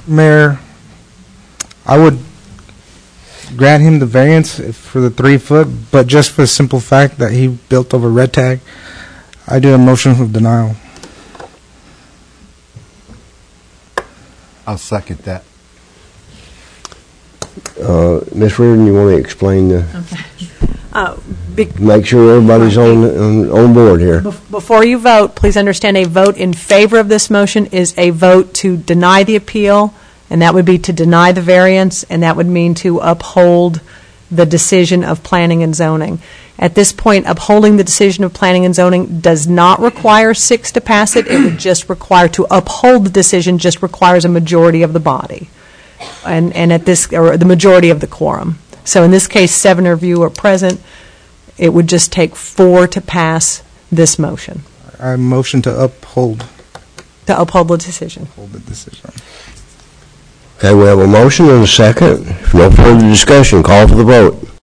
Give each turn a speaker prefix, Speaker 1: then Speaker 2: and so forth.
Speaker 1: Mayor, I would grant him the variance for the 3 foot, but just for the simple fact that he built over red tag, I do a motion of denial.
Speaker 2: I'll second that.
Speaker 3: Ms. Reardon, you want to explain
Speaker 4: Okay.
Speaker 3: make sure everybody's on board here?
Speaker 4: Before you vote, please understand a vote in favor of this motion is a vote to deny the appeal, and that would be to deny the variance, and that would mean to uphold the decision of planning and zoning. At this point, upholding the decision of planning and zoning does not require 6 to pass it. It would just require to uphold the decision, just requires a majority of the body, and at this, or the majority of the quorum. So in this case, 7 of you are present. It would just take 4 to pass this motion.
Speaker 1: I motion to uphold.
Speaker 4: To uphold the decision.
Speaker 1: Uphold the decision.
Speaker 3: Okay, we have a motion and a second. If no further discussion, call for the vote.